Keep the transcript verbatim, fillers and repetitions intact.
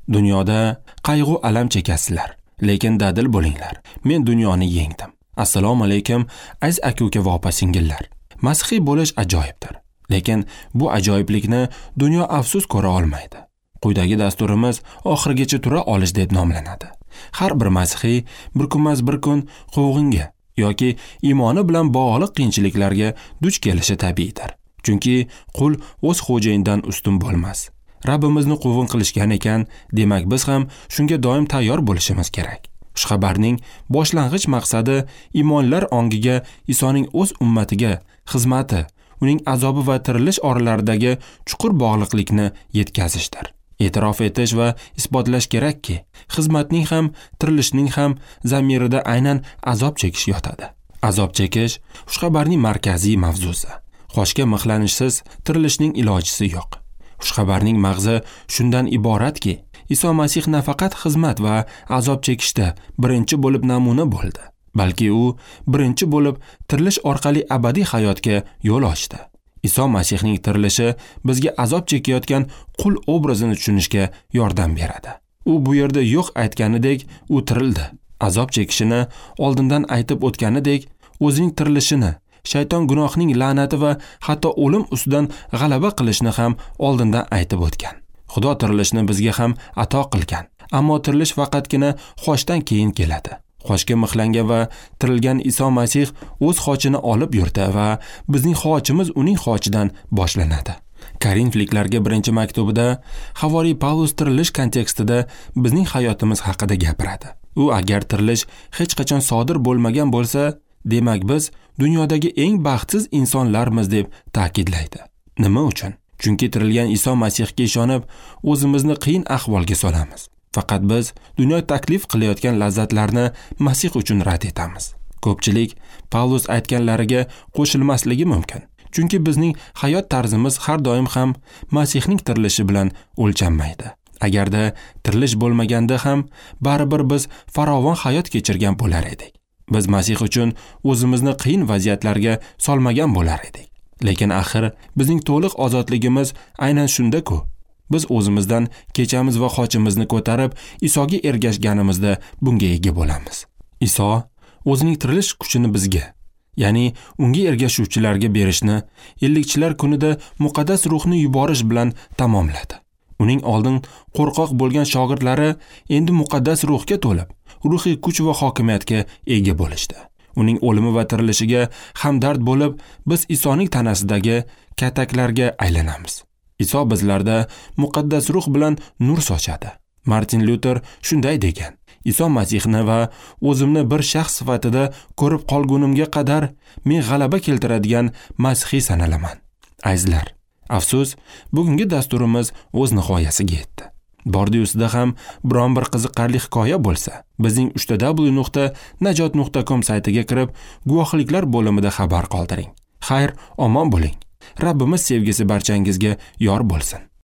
Dunyoda qayg'u alam chekasizlar, lekin dadil bo'linglar. Men dunyoni yengdim. Assalomu alaykum aziz aka-uka va opa-singillar. Masihiy bo'lish ajoyibdir, lekin bu ajoyiblikni dunyo afsus ko'ra olmaydi. Quyidagi dasturimiz oxirigacha tura olish deb nomlanadi. Har bir masihiy bir kunmas bir kun quvg'inga yoki iymoni bilan bog'liq qiyinchiliklarga duch kelishi tabiiydir. Chunki qul o'z xo'jayinidan ustun bo'lmas. Rabbimizni quvg'in qilishgan ekan, demak biz ham shunga doim tayyor bo'lishimiz kerak. Xushxabarning boshlang'ich maqsadi iymonlar ongiga Isoning o'z ummatiga xizmati, uning azobi va tirilish oralaridagi chuqur bog'liqlikni yetkazishdir. E'tirof etish va isbotlash kerakki, xizmatning ham, tirilishning ham zamirida aynan azob chekish yotadi. Azob chekish xushxabarning markaziy mavzusi. Qoshga mixlanishsiz tirilishning ilojisi yo'q. Xushxabarning mag'zi shundan iboratki, Iso Masih nafaqat xizmat va azob chekishda birinchi bo'lib namuna bo'ldi, balki u birinchi bo'lib tirilish orqali abadiy hayotga yo'l ochdi. Iso Masihning tirilishi bizga azob chekayotgan qul obrazini tushunishga yordam beradi. U bu yerda yo'q aytganidek, u tirildi. Azob chekishini oldindan aytib o'tganidek, o'zining tirilishini, shayton gunohning la'nati va hatto o'lim ustidan g'alaba qilishni ham oldindan aytib o'tgan. Xudo tirilishni bizga ham ato qilgan, ammo tirilish faqatgina xochdan keyin keladi. Xochga mixlangan va tirilgan Iso Masih o'z xochini olib yurdi va bizning xochimiz uning xochidan boshlanadi. Korinfliklarga birinchi maktubida Havoriy Pavlus tirilish kontekstida bizning hayotimiz haqida gapiradi. U agar tirilish hech qachon sodir bo'lmagan bo'lsa, demak biz dunyodagi eng baxtsiz insonlarmiz deb ta'kidlaydi. Nima uchun? Chunki tirilgan Iso Masihga ishonib, o'zimizni qiyin ahvolga solamiz. Faqat biz dunyo taklif qilayotgan lazzatlarni Masih uchun rad etamiz. Ko'pchilik Pavlus aytganlariga qo'shilmasligi mumkin. Chunki bizning hayot tarzimiz har doim ham Masihning tirilishi bilan o'lchanmaydi. Agarda tirilish bo'lmaganda ham baribir biz farovon hayot kechirgan bo'lar edik. Biz Masih uchun o'zimizni qiyin vaziyatlarga solmagan bo'lar edik. Lekin axir bizning to'liq ozodligimiz aynan shunda-ku. Biz o'zimizdan kechamiz va xochimizni ko'tarib Isoga ergashganimizda bunga ega bo'lamiz. Iso o'zining tirilish kuchini bizga, ya'ni unga ergashuvchilarga berishni ellikchilar kunida muqaddas ruhni yuborish bilan tamomladi. Uning oldin qo'rqoq bo'lgan shogirdlari endi muqaddas ruhga to'lib, ruhiy kuch va hokimiyatga ega bo'lishdi. Uning o'limi va tirilishiga hamdard bo'lib, biz Isoning tanasidagi kataklarga aylanamiz. Iso bizlarda muqaddas ruh bilan nur sochadi. Martin Luther shunday degan: Iso Masihni va o'zimni bir shaxs sifatida ko'rib qolgunimga qadar men g'alaba keltiradigan masihiy sanalaman. Azizlar, afsus, bugungi dasturimiz o'z nihoyasiga yetdi. Bordi-ustida ham biron bir qiziqarli hikoya bo'lsa, bizning uch w nuqta najot nuqta com saytiga kirib, guvohliklar bo'limida xabar qoldiring. Xayr, omon bo'ling. Rabbimiz sevgisi barchangizga yor bo'lsin.